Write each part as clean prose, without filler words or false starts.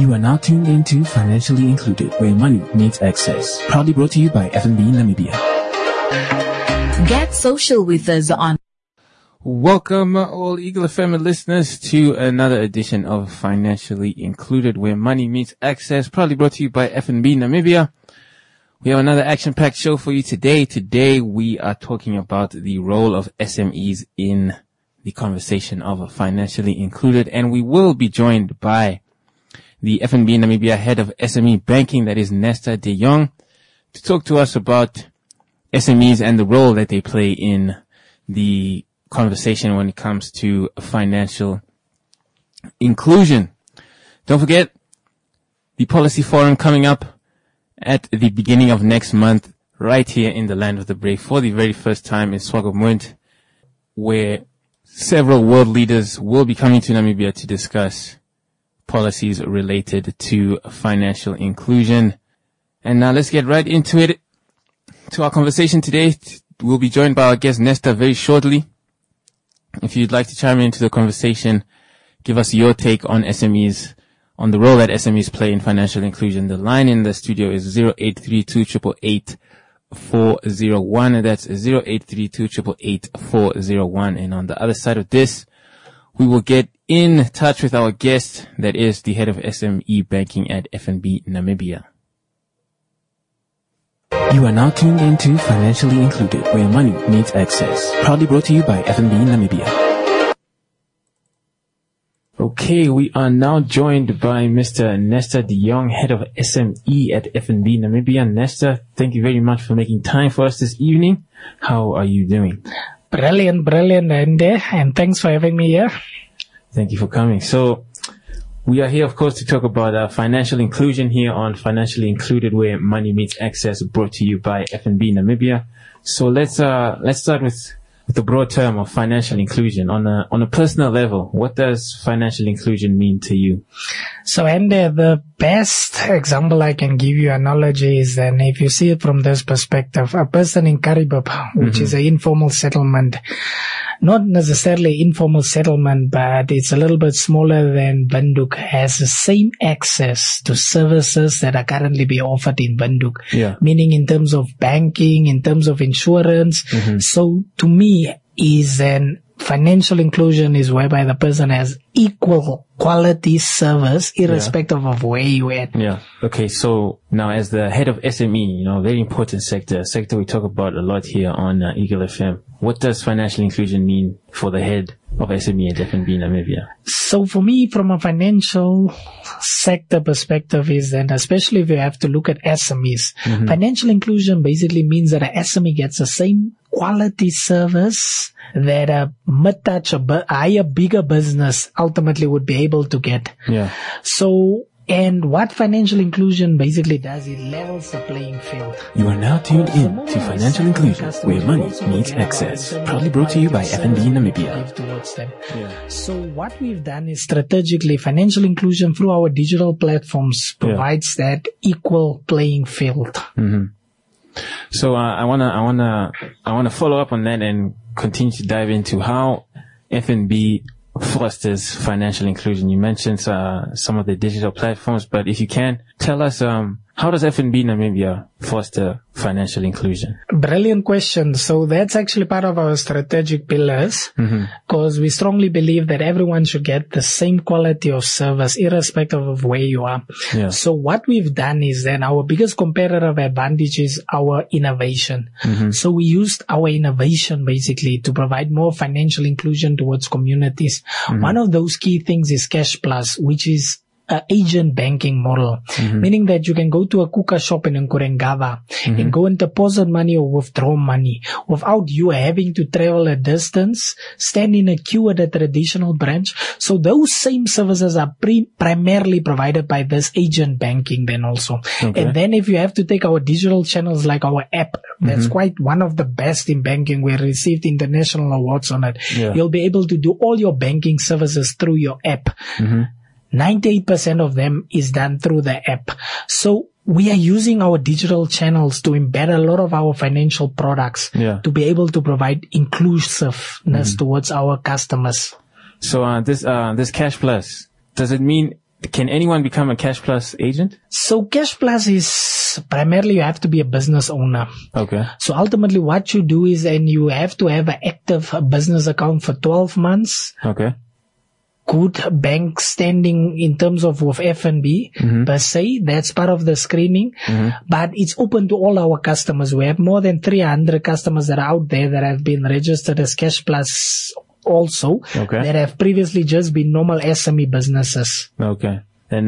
You are now tuned into Financially Included, where money meets access. Proudly brought to you by FNB Namibia. Get social with us on. Welcome, all Eagle FM listeners, to another edition of Financially Included, where money meets access. Proudly brought to you by FNB Namibia. We have another action-packed show for you today. Today, we are talking about the role of SMEs in the conversation of Financially Included, and we will be joined by the FNB Namibia head of SME banking, that is Nesta de Jong, to talk to us about SMEs and the role that they play in the conversation when it comes to financial inclusion. Don't forget the policy forum coming up at the beginning of next month, right here in the land of the brave for the very first time in Swakopmund, where several world leaders will be coming to Namibia to discuss policies related to financial inclusion. And now let's get right into it. To our conversation today, we'll be joined by our guest Nesta very shortly. If you'd like to chime into the conversation, give us your take on SMEs, on the role that SMEs play in financial inclusion. The line in the studio is 0832 888 401. That's 0832 888 401. And on the other side of this, we will get in touch with our guest, that is the head of SME banking at FNB Namibia. You are now tuned into Financially Included, where money meets access. Proudly brought to you by FNB Namibia. Okay, we are now joined by Mr. Nesta de Jong, head of SME at FNB Namibia. Nesta, thank you very much for making time for us this evening. How are you doing? Brilliant, Andy, and thanks for having me here. Thank you for coming. So, we are here, of course, to talk about financial inclusion here on Financially Included, where money meets access, brought to you by FNB Namibia. So let's start with the broad term of financial inclusion. On a personal level, what does financial inclusion mean to you? So, Andy, the best example I can give you, analogy, is then if you see it from this perspective, a person in Karibab, which is an informal settlement, not necessarily informal settlement, but it's a little bit smaller than Windhoek, has the same access to services that are currently being offered in Windhoek. Yeah. Meaning in terms of banking, in terms of insurance. So to me, is an financial inclusion is whereby the person has equal quality service irrespective of where you at. Yeah. Okay. So now, as the head of SME, very important sector we talk about a lot here on Eagle FM. What does financial inclusion mean for the head of SME at FNB Namibia? So for me, from a financial sector perspective, is that especially if you have to look at SMEs, financial inclusion basically means that an SME gets the same quality service that a mid-touch, a higher, bigger business ultimately would be able to get. Yeah. So, and what financial inclusion basically does, it levels the playing field. You are now tuned in to Financial Inclusion, where money meets access. Proudly brought to you by FNB Namibia. Towards them. So what we've done is strategically financial inclusion through our digital platforms provides that equal playing field. So I wanna follow up on that and continue to dive into how FNB fosters financial inclusion. You mentioned some of the digital platforms, but if you can, tell us how does FNB Namibia foster financial inclusion? Brilliant question. So that's actually part of our strategic pillars, because we strongly believe that everyone should get the same quality of service irrespective of where you are. Yeah. So what we've done is then our biggest competitive advantage is our innovation. So we used our innovation basically to provide more financial inclusion towards communities. One of those key things is Cash Plus, which is agent banking model, meaning that you can go to a Kuka shop in Nkurengava and go and deposit money or withdraw money without you having to travel a distance, stand in a queue at a traditional branch. So those same services are primarily provided by this agent banking then also. Okay. And then if you have to take our digital channels like our app, that's quite one of the best in banking. We received international awards on it. Yeah. You'll be able to do all your banking services through your app. 98% of them is done through the app. So we are using our digital channels to embed a lot of our financial products to be able to provide inclusiveness towards our customers. So this Cash Plus, does it mean can anyone become a Cash Plus agent? So Cash Plus is primarily you have to be a business owner. Okay. So ultimately what you do is, and you have to have an active business account for 12 months. Okay. Good bank standing in terms of F&B per se. That's part of the screening. But it's open to all our customers. We have more than 300 customers that are out there that have been registered as Cash Plus also, that have previously just been normal SME businesses. Okay. And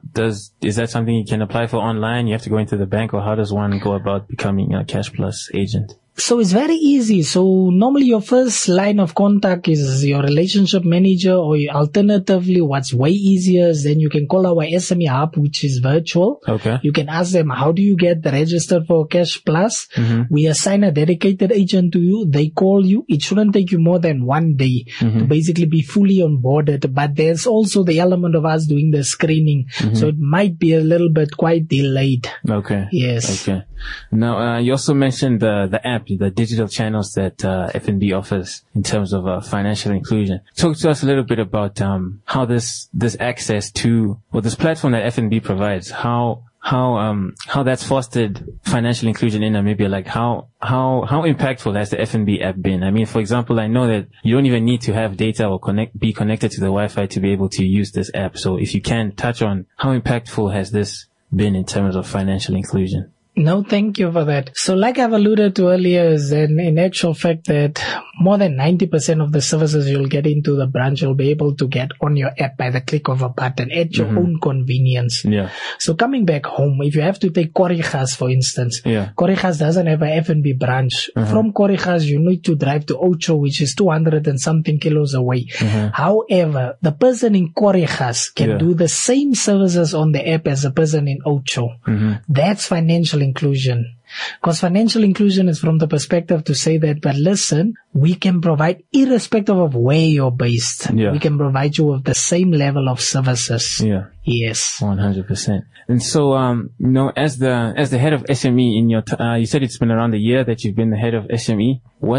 is that something you can apply for online? You have to go into the bank, or how does one go about becoming a Cash Plus agent? So it's very easy. So normally your first line of contact is your relationship manager, or alternatively what's way easier is then you can call our SME hub, which is virtual. Okay. You can ask them, how do you get registered for Cash Plus? We assign a dedicated agent to you. They call you. It shouldn't take you more than 1 day to basically be fully onboarded. But there's also the element of us doing the screening. So it might be a little bit quite delayed. Okay. Yes. Okay. Now, you also mentioned the app, the digital channels that FNB offers in terms of financial inclusion. Talk to us a little bit about how this access to, or this platform that FNB provides, how that's fostered financial inclusion in Namibia. Like how impactful has the FNB app been? I mean, for example, I know that you don't even need to have data or be connected to the Wi-Fi to be able to use this app. So if you can touch on how impactful has this been in terms of financial inclusion? No, thank you for that. So like I've alluded to earlier, is then in actual fact that more than 90% of the services you'll get into the branch, you'll be able to get on your app by the click of a button at your own convenience. Yeah. So coming back home, if you have to take Korrigas, for instance, Korrigas doesn't have a FNB branch. From Korrigas, you need to drive to Ocho, which is 200 and something kilos away. However, the person in Korrigas can do the same services on the app as a person in Ocho. That's financial inclusion. Because financial inclusion is from the perspective to say that, but listen, we can provide irrespective of where you're based. We can provide you with the same level of services. Yes. 100%. And so, as the head of SME in your, you said it's been around a year that you've been the head of SME.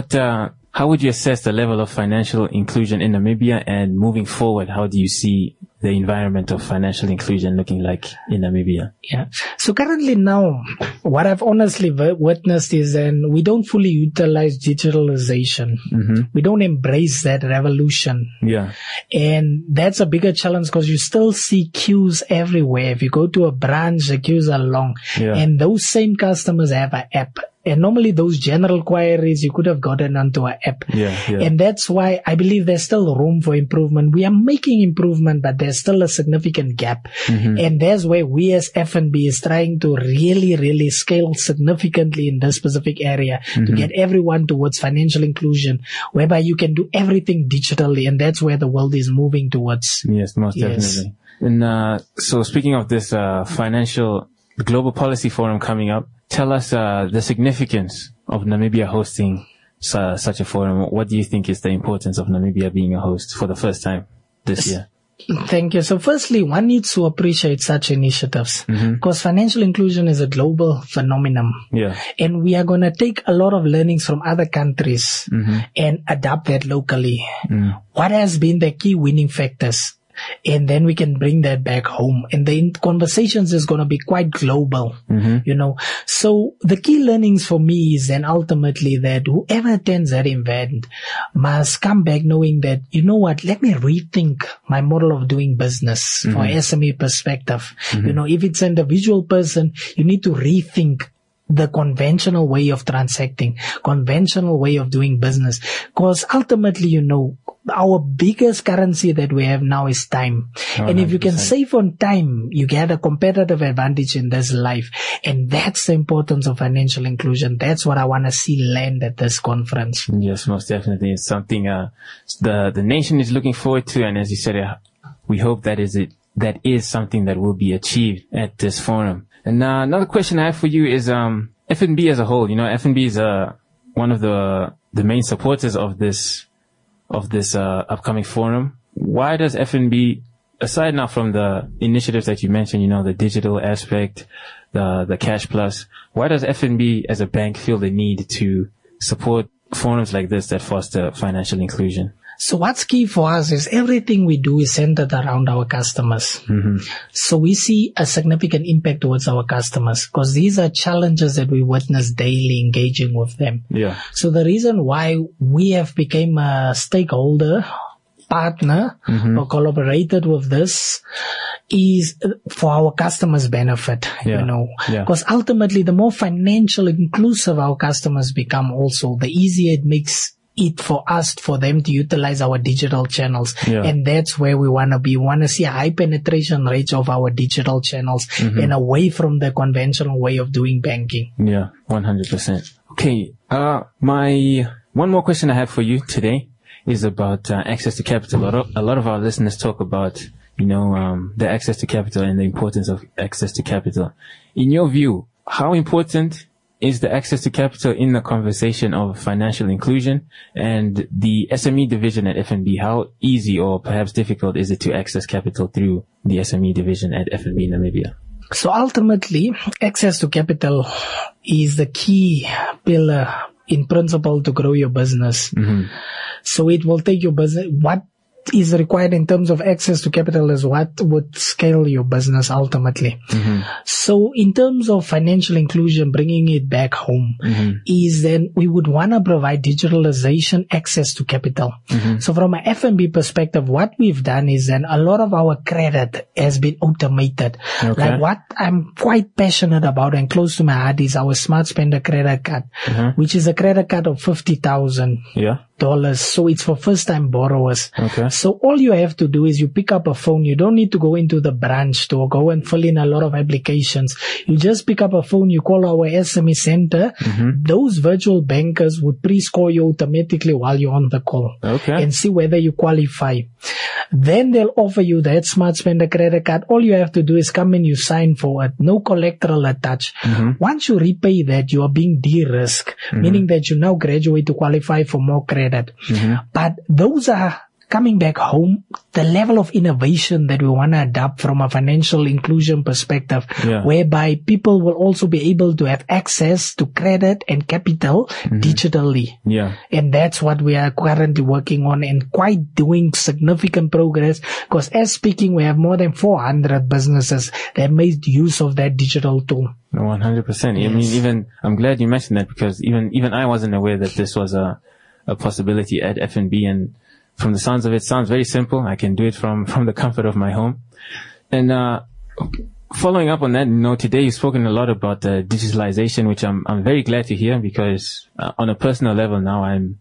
How would you assess the level of financial inclusion in Namibia, and moving forward, how do you see the environment of financial inclusion looking like in Namibia? Yeah. So currently now, what I've honestly witnessed is that we don't fully utilize digitalization. We don't embrace that revolution. Yeah. And that's a bigger challenge because you still see queues everywhere. If you go to a branch, the queues are long. And those same customers have an app. And normally those general queries you could have gotten onto an app. And that's why I believe there's still room for improvement. We are making improvement, but there's still a significant gap. And that's where we as FNB is trying to really, really scale significantly in this specific area to get everyone towards financial inclusion, whereby you can do everything digitally. And that's where the world is moving towards. Yes, most definitely. And so speaking of this Global Policy Forum coming up, tell us the significance of Namibia hosting such a forum. What do you think is the importance of Namibia being a host for the first time this year? Thank you. So firstly, one needs to appreciate such initiatives because financial inclusion is a global phenomenon. And we are going to take a lot of learnings from other countries and adapt that locally. What has been the key winning factors? And then we can bring that back home. And the conversations is going to be quite global, So the key learnings for me is then ultimately that whoever attends that event must come back knowing that, you know what, let me rethink my model of doing business from an SME perspective. If it's an individual person, you need to rethink the conventional way of transacting, conventional way of doing business. Because ultimately, our biggest currency that we have now is time. 100%. And if you can save on time, you get a competitive advantage in this life. And that's the importance of financial inclusion. That's what I want to see land at this conference. Yes, most definitely. It's something the nation is looking forward to. And as you said, we hope that is something that will be achieved at this forum. And another question I have for you is FNB as a whole. FNB is one of the main supporters of this upcoming forum. Why does FNB, aside now from the initiatives that you mentioned, the digital aspect, the Cash Plus, why does FNB as a bank feel the need to support forums like this that foster financial inclusion? So what's key for us is everything we do is centered around our customers. So we see a significant impact towards our customers because these are challenges that we witness daily engaging with them. Yeah. So the reason why we have become a stakeholder, partner, or collaborated with this is for our customers' benefit, because ultimately the more financial inclusive our customers become also, the easier it makes it for them to utilize our digital channels. And that's where we want to be. We want to see a high penetration rate of our digital channels and away from the conventional way of doing banking. Yeah, 100%. Okay. My one more question I have for you today is about access to capital. A lot of our listeners talk about, the access to capital and the importance of access to capital. In your view, how important is the access to capital in the conversation of financial inclusion, and the SME division at FNB? How easy or perhaps difficult is it to access capital through the SME division at FNB Namibia? So ultimately, access to capital is the key pillar in principle to grow your business. So it will take your business. What is required in terms of access to capital is what would scale your business ultimately. So in terms of financial inclusion, bringing it back home is then we would want to provide digitalization access to capital. So from an FNB perspective, what we've done is then a lot of our credit has been automated. Like what I'm quite passionate about and close to my heart is our Smart Spender credit card, which is a credit card of $50,000. So it's for first-time borrowers. So all you have to do is you pick up a phone. You don't need to go into the branch to go and fill in a lot of applications. You just pick up a phone. You call our SME center. Those virtual bankers would pre-score you automatically while you're on the call and see whether you qualify. Then they'll offer you that Smart Spender credit card. All you have to do is come and you sign for it. No collateral attached. Once you repay that, you are being de-risked, meaning that you now graduate to qualify for more credit. But those are coming back home, the level of innovation that we want to adopt from a financial inclusion perspective, whereby people will also be able to have access to credit and capital digitally. And that's what we are currently working on and quite doing significant progress, because as speaking, we have more than 400 businesses that made use of that digital tool. 100%. I mean, I'm glad you mentioned that, because even I wasn't aware that this was a possibility at FNB, and from the sounds of it, sounds very simple. I can do it from the comfort of my home. And following up on that, today you've spoken a lot about digitalization, which I'm very glad to hear, because on a personal level now,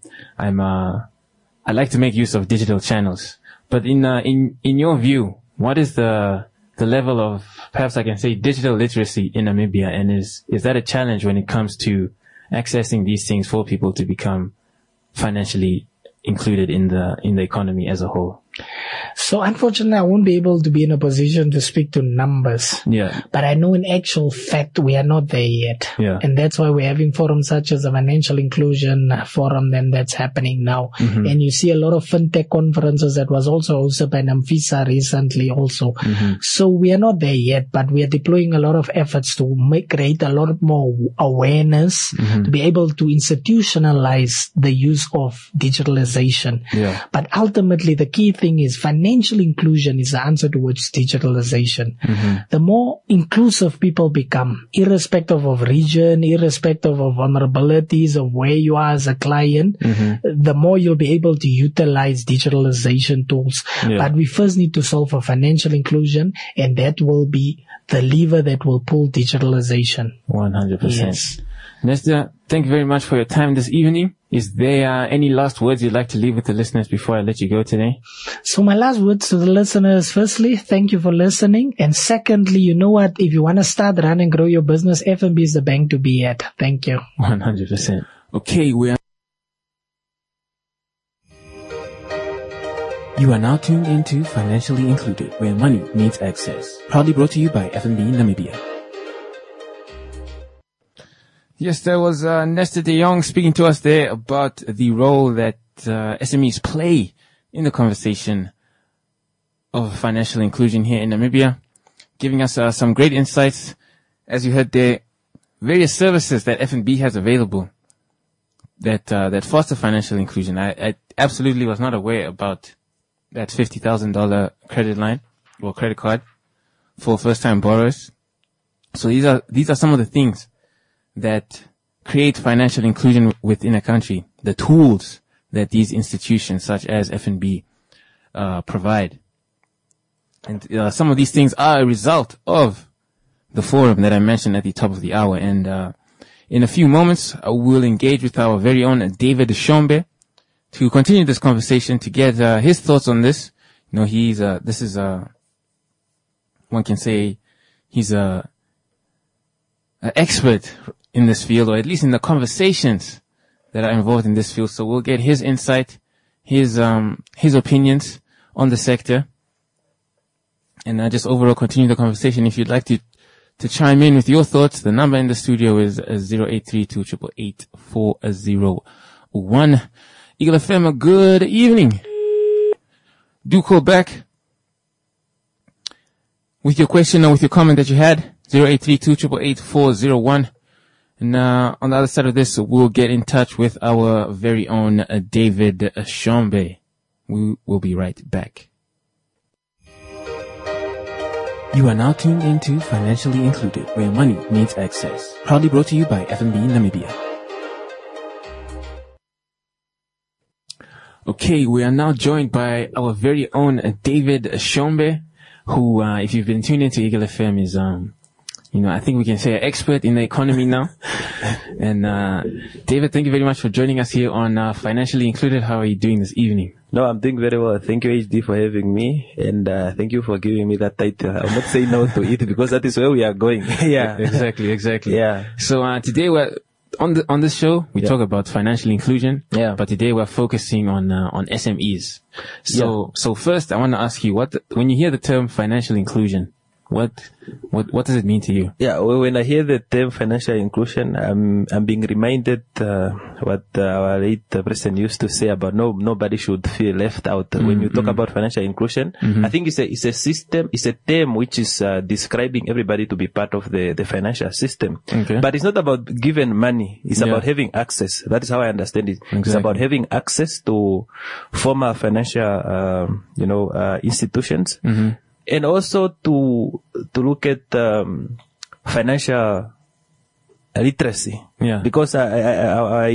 I like to make use of digital channels. But in your view, what is the level of, perhaps I can say, digital literacy in Namibia, and is that a challenge when it comes to accessing these things for people to become financially included in the economy as a whole? So unfortunately, I won't be able to be in a position to speak to numbers. But I know in actual fact, we are not there yet. And that's why we're having forums such as the Financial Inclusion Forum that's happening now. And you see a lot of fintech conferences that was also hosted by NAMFISA recently also. So we are not there yet, but we are deploying a lot of efforts to create a lot more awareness to be able to institutionalize the use of digitalization. But ultimately, the key thing is financial inclusion is the answer towards digitalization. The more inclusive people become, irrespective of region, irrespective of vulnerabilities of where you are as a client, the more you'll be able to utilize digitalization tools. But we first need to solve for financial inclusion, and that will be the lever that will pull digitalization. 100%. Nesta, thank you very much for your time this evening. Is there any last words you'd like to leave with the listeners before I let you go today? So my last words to the listeners, firstly, thank you for listening. And secondly, you know what? If you want to start, run and grow your business, FNB is the bank to be at. Thank you. 100%. Okay, You are now tuned into Financially Included, where money meets access. Proudly brought to you by FNB Namibia. Yes, there was Nesta de Jong speaking to us there about the role that SMEs play in the conversation of financial inclusion here in Namibia, giving us some great insights. As you heard there, various services that FNB has available that foster financial inclusion. I absolutely was not aware about that $50,000 credit line or credit card for first-time borrowers. So these are some of the things that create financial inclusion within a country. The tools that these institutions such as FNB provide. And some of these things are a result of the forum that I mentioned at the top of the hour. And in a few moments, we'll engage with our very own David Shombe to continue this conversation, to get his thoughts on this. You know, one can say he's an expert in this field, or at least in the conversations that are involved in this field. So we'll get his insight, his opinions on the sector, and just overall continue the conversation. If you'd like to chime in with your thoughts, the number in the studio is 0832888401. Eagle FM, good evening. Do call back with your question or with your comment that you had, 0832888401. And on the other side of this, we'll get in touch with our very own David Shombe. We will be right back. You are now tuned into Financially Included, where money meets access. Proudly brought to you by FNB Namibia. Okay, we are now joined by our very own David Shombe, who, if you've been tuned into Eagle FM, is, I think we can say an expert in the economy now. And, David, thank you very much for joining us here on Financially Included. How are you doing this evening? No, I'm doing very well. Thank you, HD, for having me. And thank you for giving me that title. I'll not say no to it because that is where we are going. Yeah. Exactly. Yeah. So, today we're on this show, we talk about financial inclusion. Yeah. But today we're focusing on SMEs. So first I want to ask you, when you hear the term financial inclusion, what does it mean to you? Yeah, well, when I hear the term financial inclusion, I'm being reminded what our late president used to say about nobody should feel left out. When you talk about financial inclusion, I think it's a system, it's a term which is describing everybody to be part of the financial system. Okay. But it's not about giving money, it's about having access. That is how I understand it. Exactly. It's about having access to formal financial institutions. Mm-hmm. And also to look at financial literacy. Yeah. Because I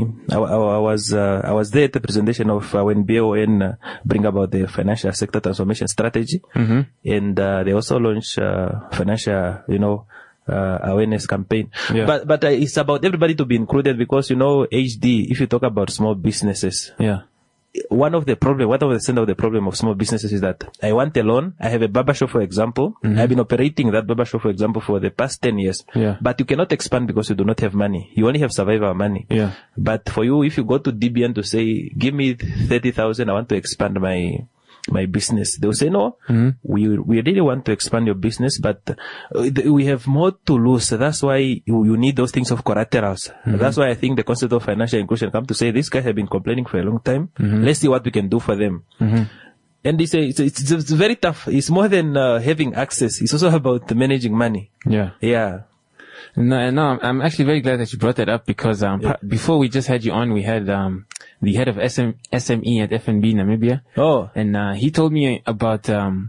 was there at the presentation of when BON bring about the financial sector transformation strategy. Mm-hmm. And they also launched financial awareness campaign. Yeah. But it's about everybody to be included because HD, if you talk about small businesses, one of the center of the problem of small businesses is that I want a loan. I have a barbershop, for example. Mm-hmm. I've been operating that barbershop, for example, for the past 10 years. Yeah. But you cannot expand because you do not have money. You only have survival money. Yeah. But for you, if you go to DBN to say, give me 30,000, I want to expand my business, they'll say, no, we really want to expand your business, but we have more to lose. That's why you need those things of collaterals. Mm-hmm. That's why I think the concept of financial inclusion come to say, these guys have been complaining for a long time. Mm-hmm. Let's see what we can do for them. Mm-hmm. And it's very tough. It's more than having access. It's also about managing money. Yeah. Yeah. No, I'm actually very glad that you brought that up because before we just had you on, we had the head of SME at FNB Namibia. Oh. And he told me about a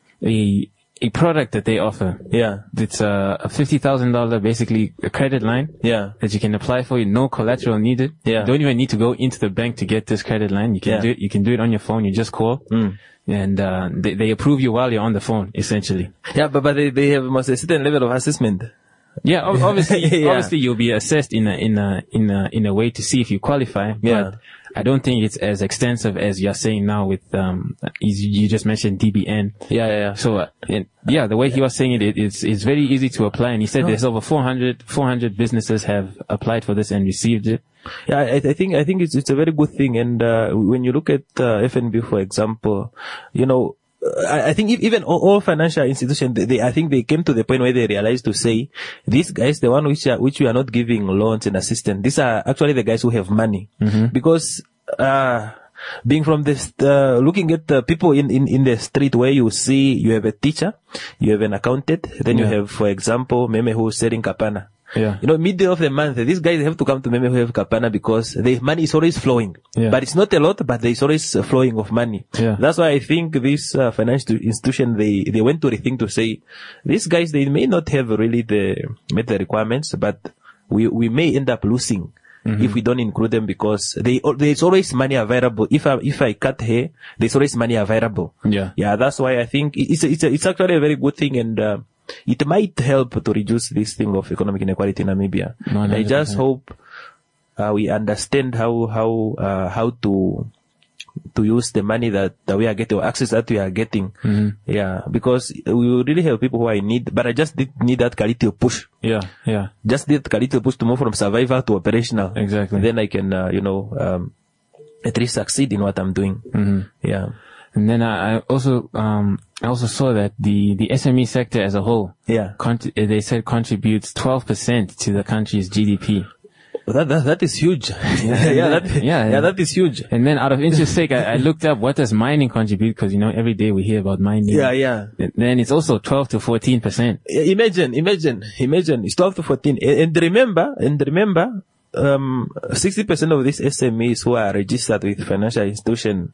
product that they offer. Yeah. It's a $50,000 basically a credit line. Yeah. That you can apply for. No collateral needed. Yeah. You don't even need to go into the bank to get this credit line. You can do it. You can do it on your phone. You just call. And they approve you while you're on the phone, essentially. Yeah, but they have a certain level of assessment. Yeah, obviously you'll be assessed in a way to see if you qualify. Yeah. But I don't think it's as extensive as you're saying now with, you just mentioned DBN. Yeah. So, the way he was saying it's very easy to apply. And he said there's over 400 businesses have applied for this and received it. Yeah, I think it's a very good thing. And, when you look at, FNB, for example, I think even all financial institutions, I think they came to the point where they realized to say, these guys, the one which we are not giving loans and assistance, these are actually the guys who have money. Mm-hmm. Because, being from this, looking at the people in the street where you see, you have a teacher, you have an accountant, then you have, for example, Meme who's selling kapana. Yeah. Middle of the month, these guys have to come to MMF Kapana because the money is always flowing. Yeah. But it's not a lot, but there's always a flowing of money. Yeah. That's why I think this financial institution, they went to rethink to say, these guys, they may not have really met the requirements, but we may end up losing if we don't include them because there's always money available. If I cut here, there's always money available. Yeah. Yeah, that's why I think it's actually a very good thing, and it might help to reduce this thing of economic inequality in Namibia. 100%. I just hope we understand how to use the money that we are getting, or access that we are getting. Yeah, because we really have people who are in need, but I just need that quality of push. Yeah. Yeah. Just need quality of push to move from survival to operational. Exactly. Then I can, at least succeed in what I'm doing. Yeah. And then I also saw that the SME sector as a whole, Yeah. they said contributes 12% to the country's GDP. That is huge. That is huge. And then out of interest sake, I looked up what does mining contribute, because, every day we hear about mining. Yeah. And then it's also 12 to 14%. Imagine, it's 12 to 14. And remember, 60% of these SMEs who are registered with financial institution,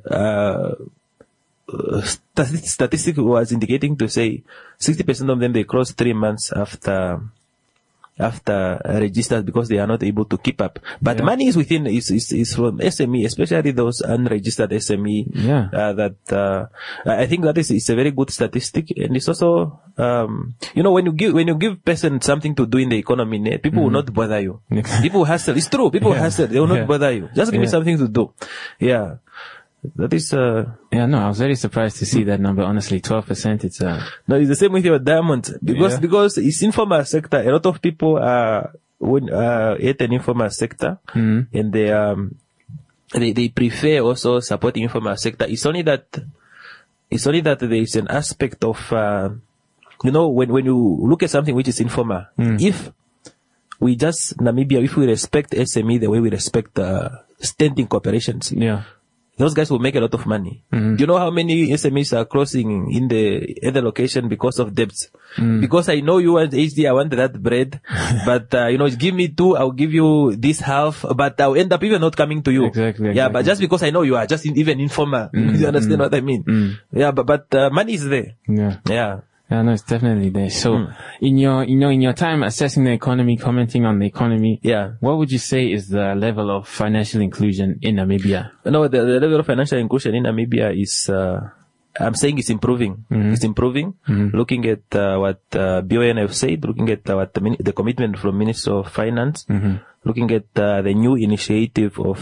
statistic was indicating to say 60% of them, they cross 3 months after registered because they are not able to keep up. But money is is from SME, especially those unregistered SME. Yeah. I think that is a very good statistic, and it's also when you give person something to do in the economy, people will not bother you. People hustle. It's true. People hustle. They will not bother you. Just give me something to do. Yeah. That is, I was very surprised to see that number. Honestly, 12%, it's, No, it's the same with your diamonds. Because it's informal sector. A lot of people are, at an informal sector. And they prefer also supporting informal sector. It's only that there is an aspect of, when you look at something which is informal, if we Namibia, if we respect SME the way we respect, standing corporations. Yeah. Those guys will make a lot of money. Do you know how many SMEs are crossing in the other location because of debts? Because I know you want HD, I want that bread, but give me 2, I'll give you this half, but I'll end up even not coming to you. Exactly. Yeah, but just because I know you are just even informal, you understand what I mean? Yeah, but money is there. Yeah. Yeah, no, it's definitely there. So, in your time assessing the economy, commenting on the economy, what would you say is the level of financial inclusion in Namibia? No, the level of financial inclusion in Namibia is, I'm saying it's improving. It's improving. Looking at what BON have said, looking at what the commitment from Minister of Finance, looking at the new initiative of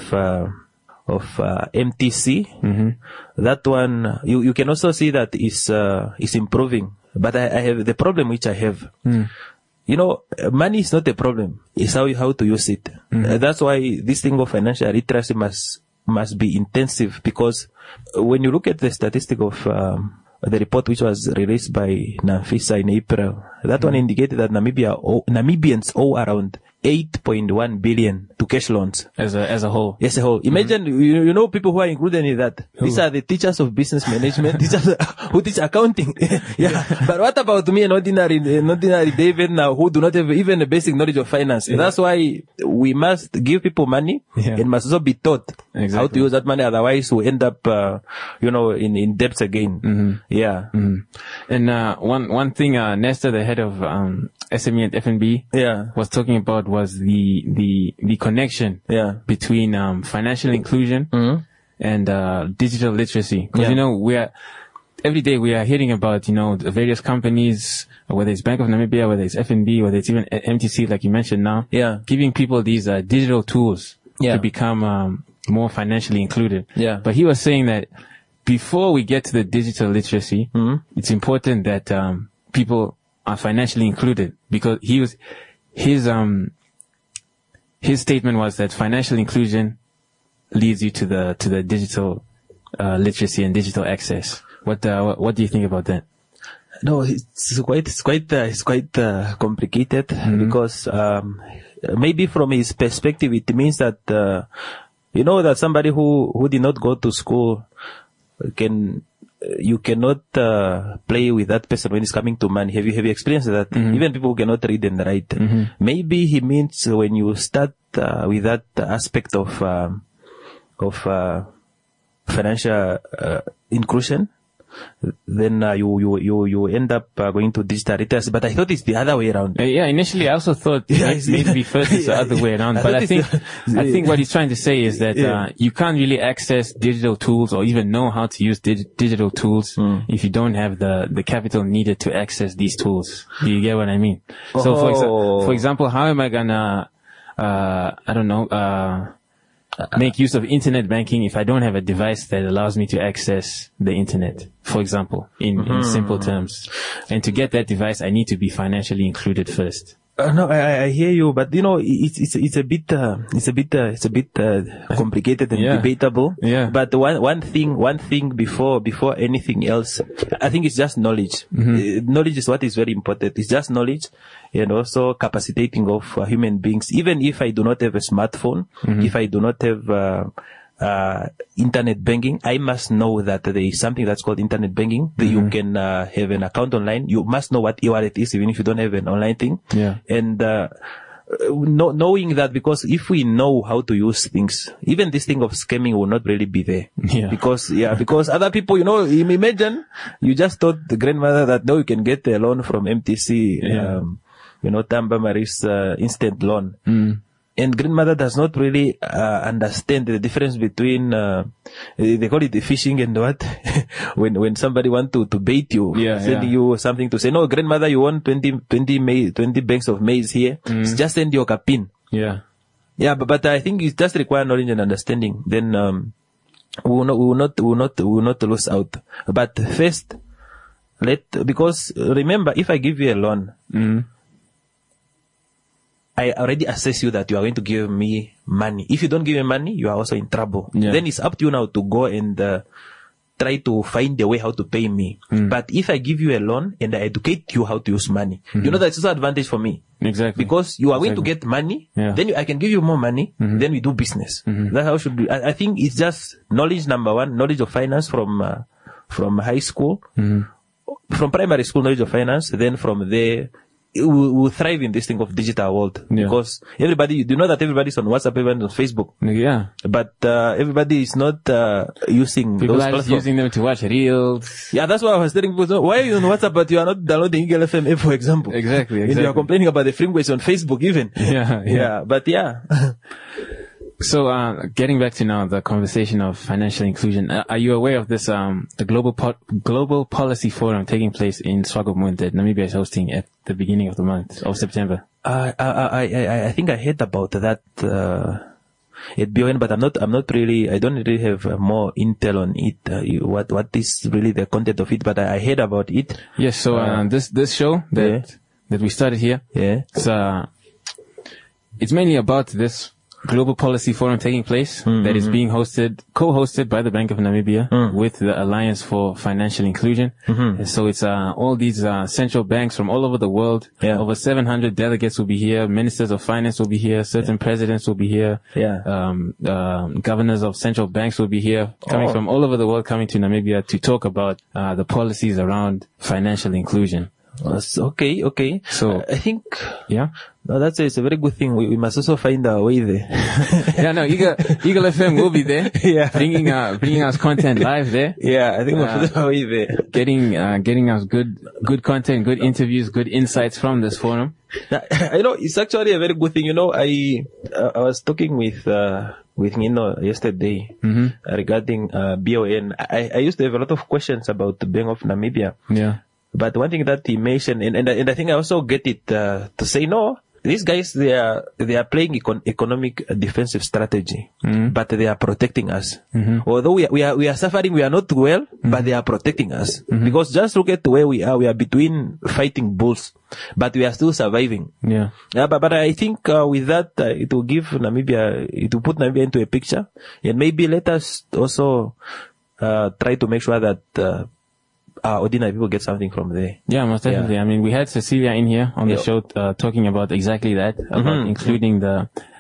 MTC, that one you can also see that is improving. But I have the problem which I have. Money is not a problem. It's how to use it. That's why this thing of financial literacy must be intensive, because when you look at the statistic of the report which was released by NAMFISA in April, that one indicated that Namibians owe around 8.1 billion to cash loans. As a whole. As a whole. Imagine, people who are included in that. These are the teachers of business management, teachers who teach accounting. But what about me, an ordinary David now, who do not have even a basic knowledge of finance? That's why we must give people money and must also be taught how to use that money. Otherwise, we end up, in debts again. And, one thing, Nestor, the head of, SME and FNB, was talking about was the connection between financial inclusion and digital literacy. Because every day we are hearing about the various companies, whether it's Bank of Namibia, whether it's FNB, whether it's even MTC, like you mentioned now, giving people these digital tools to become more financially included. But he was saying that before we get to the digital literacy, it's important that people are financially included, because his statement was that financial inclusion leads you to the digital literacy and digital access. What do you think about that? No, it's quite complicated, because maybe from his perspective it means that that somebody who did not go to school can you cannot play with that person when it's coming to money. Have you experienced that? Even people who cannot read and write. Maybe he means when you start with that aspect of financial inclusion, then you end up going to digital literacy. But I thought it's the other way around. Initially I also thought maybe first it's the other way around. But I think what he's trying to say is that you can't really access digital tools or even know how to use digital tools if you don't have the capital needed to access these tools. Do you get what I mean? So for example, how am I gonna make use of internet banking if I don't have a device that allows me to access the internet, for example, in simple terms. And to get that device, I need to be financially included first. No, I hear you, but it's a bit complicated and debatable. Yeah. But one thing before anything else, I think it's just knowledge. Knowledge is what is very important. It's just knowledge and also capacitating of human beings. Even if I do not have a smartphone, if I do not have internet banking, I must know that there is something that's called internet banking, that you can have an account online. You must know what e-wallet is, even if you don't have an online thing. Yeah. And knowing that, because if we know how to use things, even this thing of scamming will not really be there. Yeah. Because other people, imagine you just taught the grandmother that no, you can get a loan from MTC, Tamba Maris instant loan. And grandmother does not really understand the difference between they call it the phishing and what when somebody want to bait you, sending you something to say, no, grandmother, you want 20 bags of maize here, just send your pin. But I think it just require knowledge and understanding. Then we will not lose out. But first, because remember, if I give you a loan, I already assess you that you are going to give me money. If you don't give me money, you are also in trouble. Then it's up to you now to go and try to find a way how to pay me. But if I give you a loan and I educate you how to use money, you know that's also an advantage for me. Exactly. Because you are going to get money, then I can give you more money, then we do business. That's how it should be. I think it's just knowledge, number one, knowledge of finance from high school, from primary school, knowledge of finance, then from there, will thrive in this thing of digital world. Because everybody, you know that everybody's on WhatsApp, everybody's on Facebook. But everybody is not using people those are platforms. using them to watch reels. That's why I was telling people, why are you on WhatsApp but you are not downloading Eagle FM app, for example? Exactly. And you are complaining about the frequency on Facebook even. So, getting back to now the conversation of financial inclusion, are you aware of this, the Global Policy Forum taking place in Swakopmund that Namibia is hosting at the beginning of the month of September? I think I heard about that, at BON, but I'm not really, I don't really have more intel on it, what is really the content of it, but I heard about it. Yes, so, this show that we started here, it's mainly about this Global Policy Forum taking place that is being co-hosted by the Bank of Namibia with the Alliance for Financial Inclusion. And so it's all these central banks from all over the world. Over 700 delegates will be here. Ministers of finance will be here. Certain presidents will be here. Governors of central banks will be here, coming from all over the world, coming to Namibia to talk about the policies around financial inclusion. Okay. So I think, no, it's a very good thing. We must also find our way there. Eagle FM will be there. Bringing us content live there. I think we'll find our way there. Getting us good content, good interviews, good insights from this forum. It's actually a very good thing. I was talking with Nino yesterday, regarding, BON. I used to have a lot of questions about the Bank of Namibia. But one thing that he mentioned, and I think I also get it, to say, no, these guys, they are playing economic defensive strategy, but they are protecting us. Although we are suffering, we are not well, but they are protecting us. Because just look at where we are between fighting bulls, but we are still surviving. But I think, with that, it will give Namibia, it will put Namibia into a picture, and maybe let us also, try to make sure that, ordinary people get something from there. Most definitely. I mean, we had Cecilia in here on the show, talking about exactly that, about including the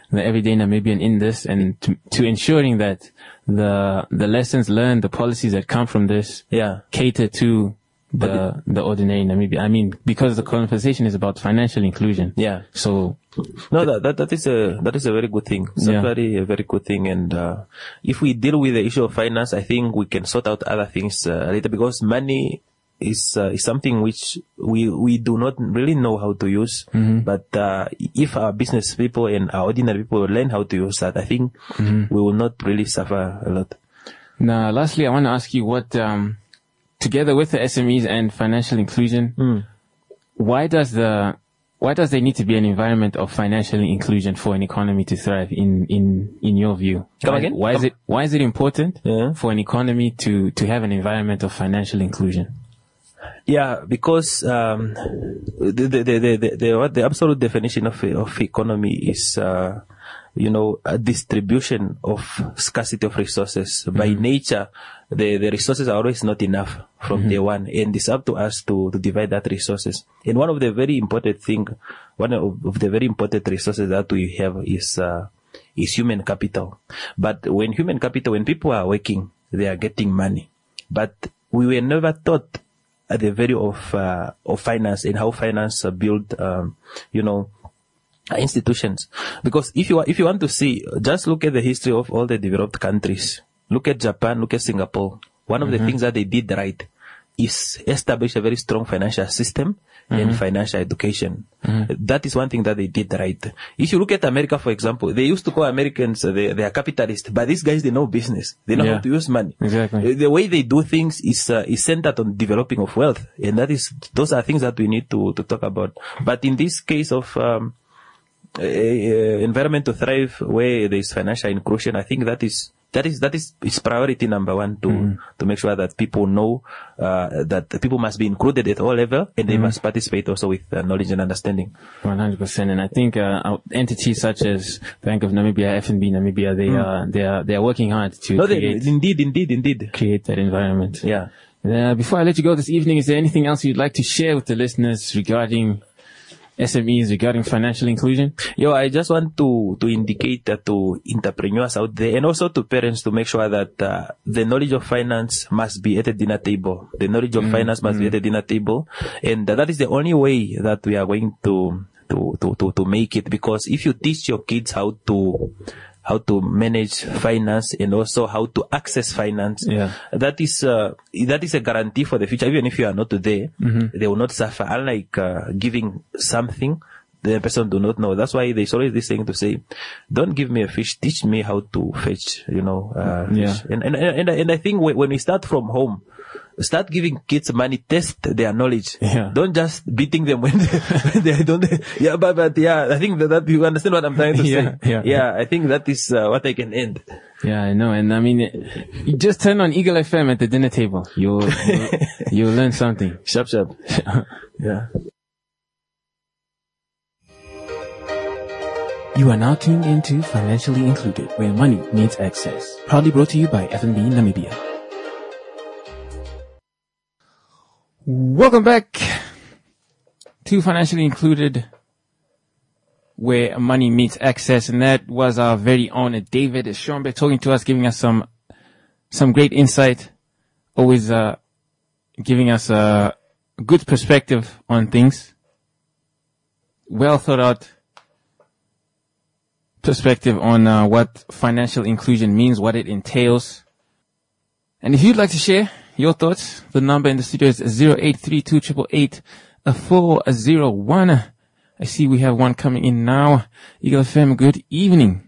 the everyday Namibian in this, and to ensuring that the lessons learned, the policies that come from this, cater to the ordinary Namibian. I mean, because the conversation is about financial inclusion. Yeah. So. No, that is a very good thing. It's a very good thing. And, if we deal with the issue of finance, I think we can sort out other things later, because money is something which we do not really know how to use. But, if our business people and our ordinary people learn how to use that, I think we will not really suffer a lot. Now, lastly, I want to ask you what, together with the SMEs and financial inclusion, why does there need to be an environment of financial inclusion for an economy to thrive in your view? Come again? Why is it important for an economy to have an environment of financial inclusion? Yeah, because the absolute definition of economy is a distribution of scarcity of resources. By nature, the resources are always not enough from day one, and it's up to us to divide that resources. And one of the very important resources that we have is human capital. But when people are working, they are getting money. But we were never taught the value of finance and how finance build, institutions. Because if you want to see, just look at the history of all the developed countries. Look at Japan, look at Singapore. One of the things that they did right is establish a very strong financial system and financial education. That is one thing that they did right. If you look at America, for example, they used to call Americans, they are capitalists, but these guys, they know business. They know how to use money. Exactly. The way they do things is centered on developing of wealth. And those are things that we need to talk about. But in this case of, environment to thrive where there is financial inclusion, I think that is priority number one to make sure that people know that people must be included at all level, and they must participate also with knowledge and understanding. 100%. And I think entities such as Bank of Namibia, FNB Namibia, they are working hard to create that environment. Yeah. Before I let you go this evening, is there anything else you'd like to share with the listeners regarding SMEs, regarding financial inclusion? I just want to indicate that to entrepreneurs out there and also to parents to make sure that the knowledge of finance must be at the dinner table. The knowledge of finance must be at the dinner table, and that is the only way that we are going to make it. Because if you teach your kids how to manage finance and also how to access finance, that is a guarantee for the future. Even if you are not there, they will not suffer. Unlike giving something the person do not know. That's why there's always this thing to say, don't give me a fish, teach me how to fetch, fish. And I think when we start from home, start giving kids money, test their knowledge. Don't just beating them when they don't. I think that you understand what I'm trying to say. I think that is what I can end. Yeah, I know. And I mean, you just turn on Eagle FM at the dinner table. You'll learn something. Sharp. Yeah. You are now tuned into Financially Included, where money meets access. Proudly brought to you by FNB Namibia. Welcome back to Financially Included, where money meets access. And that was our very own David Shombe talking to us, giving us some great insight, always giving us a good perspective on things. Well thought out perspective on what financial inclusion means, what it entails. And if you'd like to share your thoughts, the number in the studio is 0832888401. I see we have one coming in now. Eagle FM, good evening.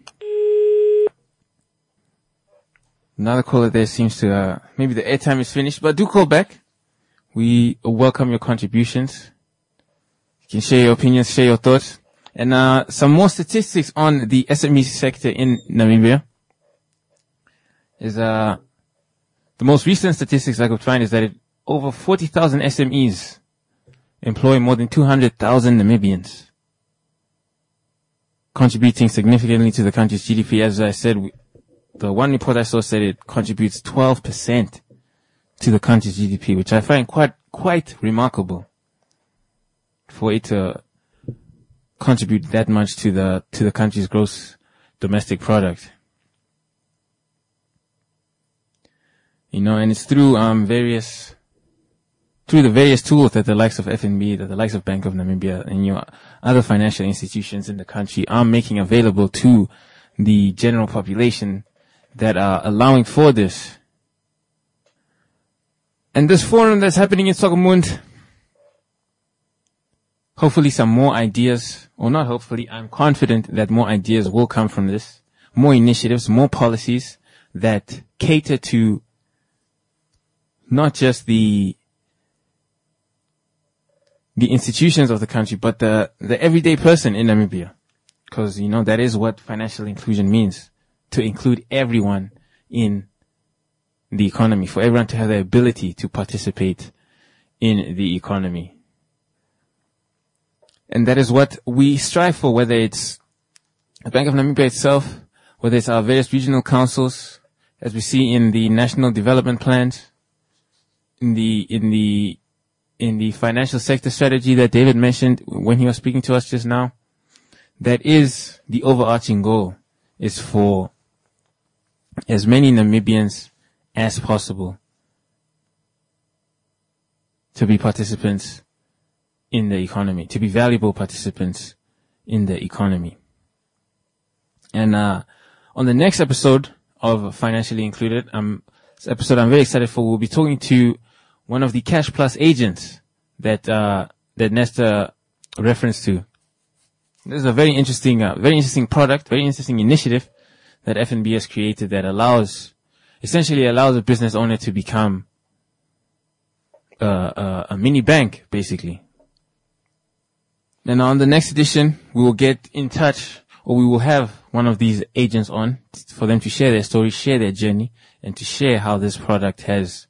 Another caller there seems to, maybe the airtime is finished, but do call back. We welcome your contributions. You can share your opinions, share your thoughts. And some more statistics on the SME sector in Namibia is the most recent statistics I could find is that over 40,000 SMEs employ more than 200,000 Namibians, contributing significantly to the country's GDP. As I said, the one report I saw said it contributes 12% to the country's GDP, which I find quite remarkable for it to contribute that much to the country's gross domestic product. And it's through the various tools that the likes of FNB, that the likes of Bank of Namibia, and other financial institutions in the country are making available to the general population that are allowing for this. And this forum that's happening in Soccermund, hopefully some more ideas, or not hopefully, I'm confident that more ideas will come from this, more initiatives, more policies that cater to not just the institutions of the country, but the everyday person in Namibia. Because, that is what financial inclusion means, to include everyone in the economy, for everyone to have the ability to participate in the economy. And that is what we strive for, whether it's the Bank of Namibia itself, whether it's our various regional councils, as we see in the national development plans, in the financial sector strategy that David mentioned when he was speaking to us just now. That is the overarching goal, is for as many Namibians as possible to be participants in the economy, to be valuable participants in the economy. And on the next episode of Financially Included, this episode I'm very excited for, we'll be talking to one of the Cash Plus agents that Nesta referenced to. This is a very interesting product, very interesting initiative that FNB has created that essentially allows a business owner to become a mini bank, basically. And on the next edition, we will get in touch, or we will have one of these agents on for them to share their story, share their journey, and to share how this product has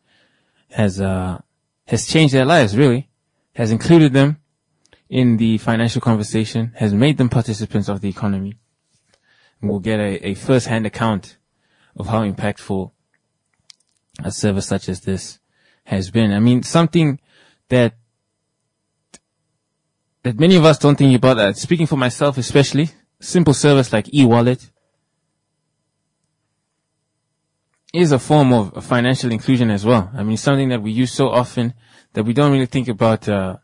changed their lives, really, has included them in the financial conversation, has made them participants of the economy. And we'll get a first-hand account of how impactful a service such as this has been. I mean, something that many of us don't think about, speaking for myself especially, simple service like e-wallet is a form of financial inclusion as well. I mean, something that we use so often that we don't really think about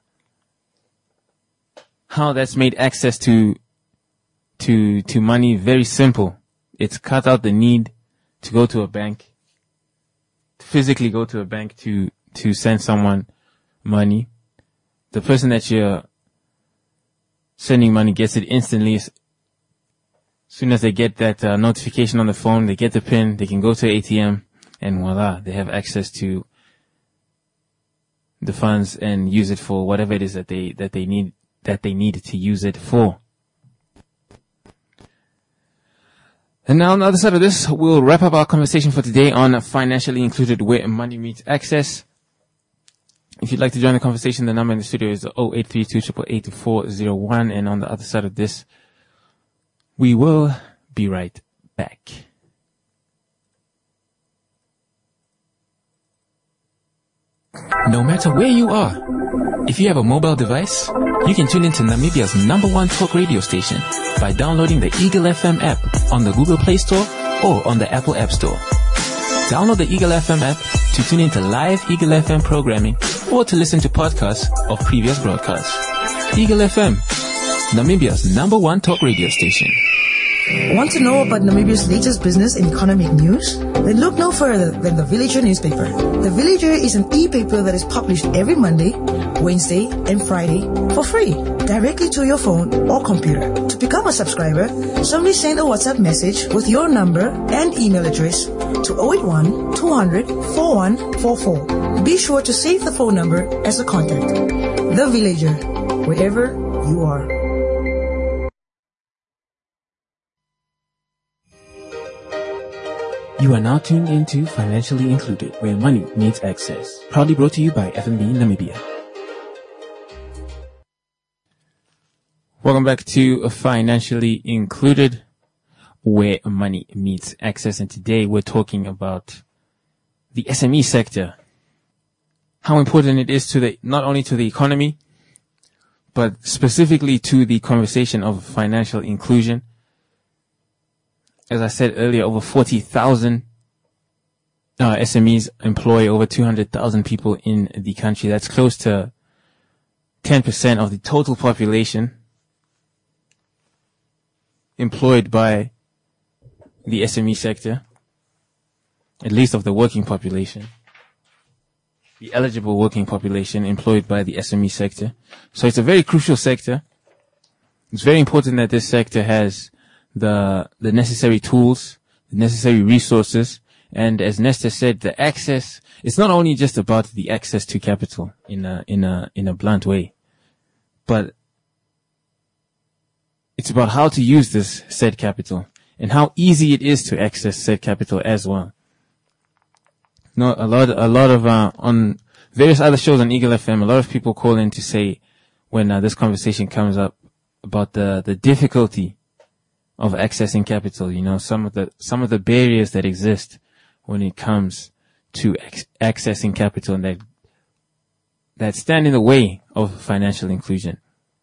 how that's made access to money very simple. It's cut out the need to go to a bank, to physically go to a bank to send someone money. The person that you're sending money gets it instantly. As soon as they get that notification on the phone, they get the PIN, they can go to ATM, and voila, they have access to the funds and use it for whatever it is that they need to use it for. And now on the other side of this, we'll wrap up our conversation for today on Financially Included, where money meets access. If you'd like to join the conversation, the number in the studio is 0832-888-2401. And on the other side of this, we will be right back. No matter where you are, if you have a mobile device, you can tune into Namibia's #1 talk radio station by downloading the Eagle FM app on the Google Play Store or on the Apple App Store. Download the Eagle FM app to tune into live Eagle FM programming or to listen to podcasts of previous broadcasts. Eagle FM, Namibia's #1 talk radio station. Want to know about Namibia's latest business and economic news? Then look no further than The Villager newspaper. The Villager is an e-paper that is published every Monday, Wednesday, and Friday for free, directly to your phone or computer. To become a subscriber, simply send a WhatsApp message with your number and email address to 081 200 4144. Be sure to save the phone number as a contact. The Villager, wherever you are. You are now tuned into Financially Included, where money needs access. Proudly brought to you by FNB Namibia. Welcome back to Financially Included, where money meets access. And today we're talking about the SME sector. How important it is to not only to the economy, but specifically to the conversation of financial inclusion. as I said earlier, over 40,000 SMEs employ over 200,000 people in the country. That's close to 10% of the total population employed by the SME sector, at least of the working population, the eligible working population employed by the SME sector. So it's a very crucial sector. It's very important that this sector has the necessary tools, the necessary resources, and as Nesta said, the access. It's not only just about the access to capital in a blunt way, but it's about how to use this said capital and how easy it is to access said capital as well. A lot of on various other shows on Eagle FM, a lot of people call in to say when this conversation comes up about the difficulty of accessing capital. You know, some of the barriers that exist when it comes to accessing capital and that stand in the way of financial inclusion.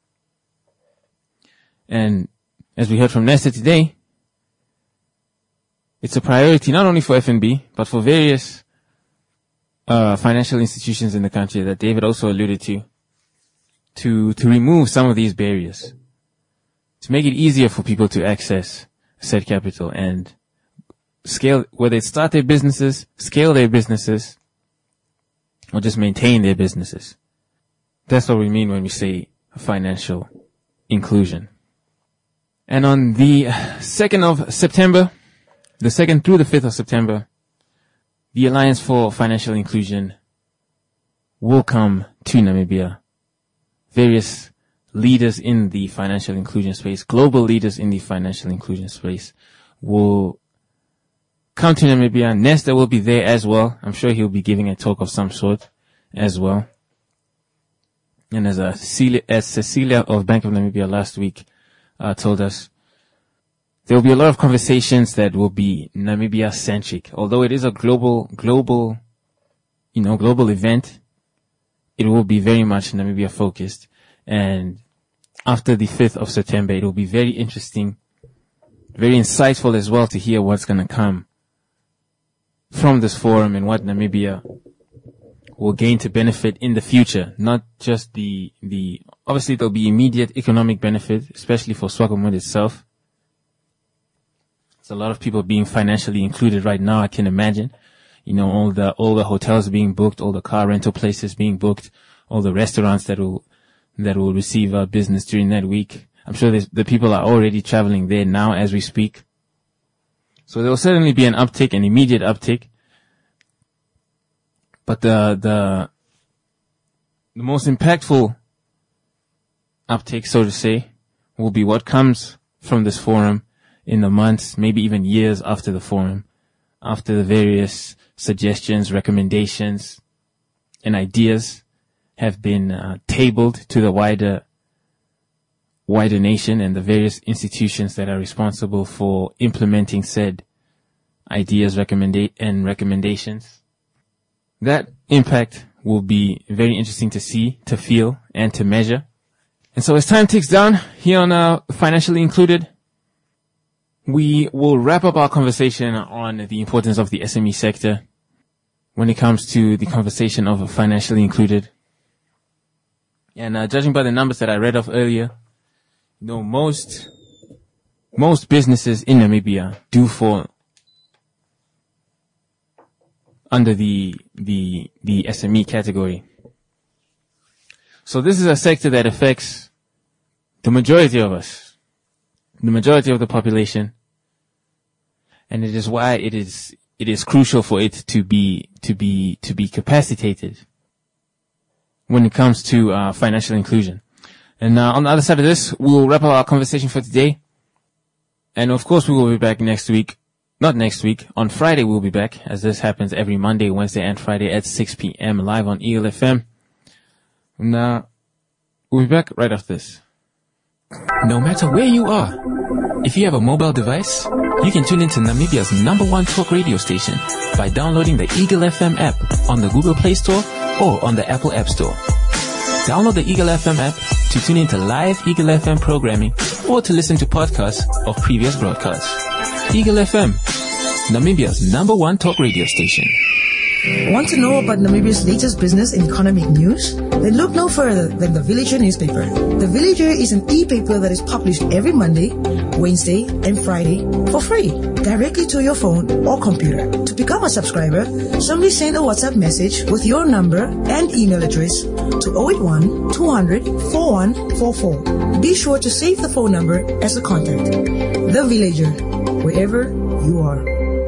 And as we heard from Nesta today, it's a priority not only for FNB, but for various financial institutions in the country that David also alluded to remove some of these barriers, to make it easier for people to access said capital and scale, whether it's start their businesses, scale their businesses, or just maintain their businesses. That's what we mean when we say financial inclusion. And on the 2nd of September, the 2nd through the 5th of September, the Alliance for Financial Inclusion will come to Namibia. Various leaders in the financial inclusion space, global leaders in the financial inclusion space, will come to Namibia. Nesta will be there as well. I'm sure he'll be giving a talk of some sort as well. And as Cecilia of Bank of Namibia last week told us, there will be a lot of conversations that will be Namibia-centric. Although it is a global event, it will be very much Namibia-focused. And after the 5th of September, it will be very interesting, very insightful as well to hear what's going to come from this forum and what Namibia will gain to benefit in the future. Not just obviously there'll be immediate economic benefit, especially for Swakopmund itself. There's a lot of people being financially included right now, I can imagine. You know, all the hotels being booked, all the car rental places being booked, all the restaurants that will receive business during that week. I'm sure the people are already traveling there now as we speak. So there will certainly be an uptick, an immediate uptick. But the most impactful uptick, so to say, will be what comes from this forum in the months, maybe even years after the forum, after the various suggestions, recommendations, and ideas have been tabled to the wider nation and the various institutions that are responsible for implementing said ideas, and recommendations. That impact will be very interesting to see, to feel, and to measure. And so as time ticks down here on Financially Included, we will wrap up our conversation on the importance of the SME sector when it comes to the conversation of financially included. And judging by the numbers that I read off earlier, you know, most businesses in Namibia do fall under the SME category. So this is a sector that affects the majority of us, the majority of the population, and it is why it is crucial for it to be capacitated when it comes to financial inclusion. And on the other side of this, we'll wrap up our conversation for today. And of course, we will be back next week. Not next week. On Friday, we'll be back, as this happens every Monday, Wednesday, and Friday at 6 p.m. live on Eagle FM. And we'll be back right after this. No matter where you are, if you have a mobile device, you can tune into Namibia's #1 talk radio station by downloading the Eagle FM app on the Google Play Store or on the Apple App Store. Download the Eagle FM app to tune into live Eagle FM programming or to listen to podcasts of previous broadcasts. Eagle FM, Namibia's #1 talk radio station. Want to know about Namibia's latest business and economic news? Then look no further than The Villager newspaper. The Villager is an e-paper that is published every Monday, Wednesday, and Friday for free, directly to your phone or computer. To become a subscriber, simply send a WhatsApp message with your number and email address to 081 200 4144. Be sure to save the phone number as a contact. The Villager, wherever you are.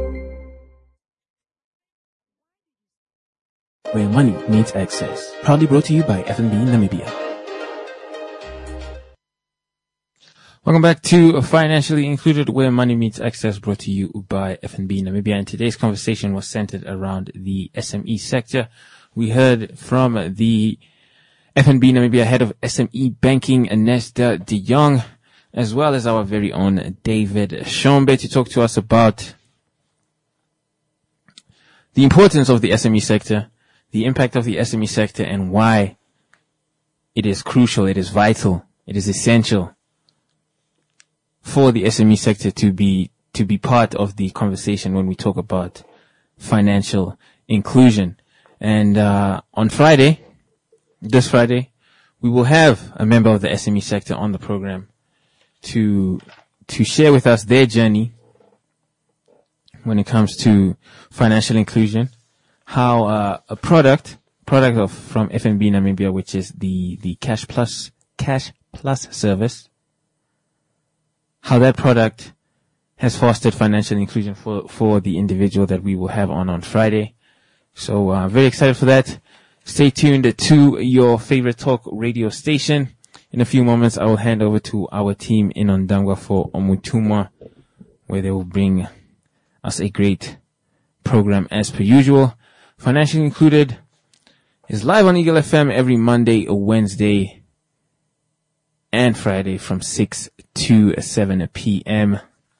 Where money meets access. Proudly brought to you by FNB Namibia. Welcome back to Financially Included, where money meets access, brought to you by FNB Namibia. And today's conversation was centered around the SME sector. We heard from the FNB Namibia head of SME banking, Nesta de Jong, as well as our very own David Shombe, to talk to us about the importance of the SME sector, the impact of the SME sector, and why it is crucial, it is vital, it is essential for the SME sector to be part of the conversation when we talk about financial inclusion. And on this Friday, we will have a member of the SME sector on the program to share with us their journey when it comes to financial inclusion. How a product from FNB Namibia, which is the Cash Plus service, how that product has fostered financial inclusion for the individual that we will have on Friday. So very excited for that. Stay tuned to your favorite talk radio station. In a few moments, I will hand over to our team in Ondangwa for Omutuma, where they will bring us a great program as per usual. Financially Included is live on Eagle FM every Monday, Wednesday, and Friday from 6 to 7 p.m.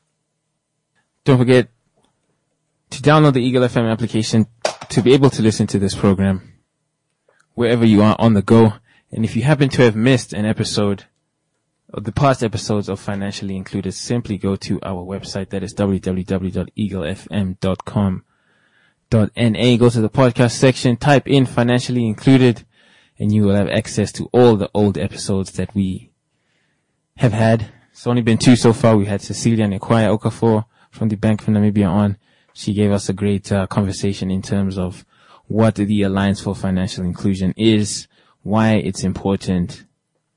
Don't forget to download the Eagle FM application to be able to listen to this program wherever you are on the go. And if you happen to have missed an episode of the past episodes of Financially Included, simply go to our website. That is www.eaglefm.com.na. Go to the podcast section, type in Financially Included, and you will have access to all the old episodes that we have had. It's only been 2 so far. We had Cecilia Nekwaya Okafor from the Bank of Namibia on. She gave us a great conversation in terms of what the Alliance for Financial Inclusion is, why it's important,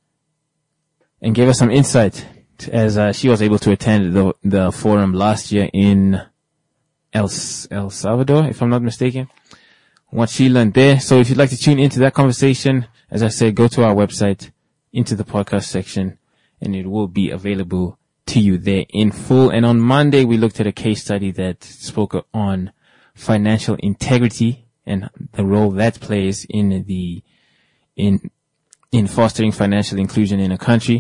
and gave us some insight as she was able to attend the forum last year in El Salvador, if I'm not mistaken, what she learned there. So if you'd like to tune into that conversation, as I said, go to our website, into the podcast section, and it will be available to you there in full. And on Monday, we looked at a case study that spoke on financial integrity and the role that plays in fostering financial inclusion in a country.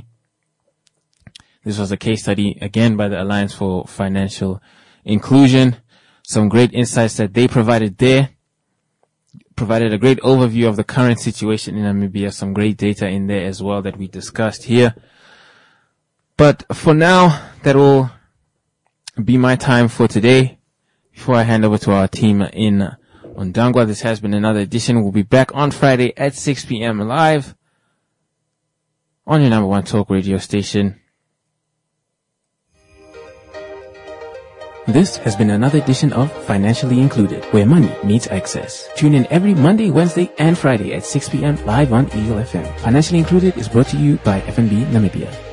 This was a case study, again, by the Alliance for Financial Inclusion. Some great insights that they provided there. Provided a great overview of the current situation in Namibia. Some great data in there as well that we discussed here. But for now, that will be my time for today. Before I hand over to our team in Ondangwa, this has been another edition. We'll be back on Friday at 6 p.m. live on your #1 talk radio station. This has been another edition of Financially Included, where money meets access. Tune in every Monday, Wednesday, and Friday at 6 p.m. live on Eagle FM. Financially Included is brought to you by FNB Namibia.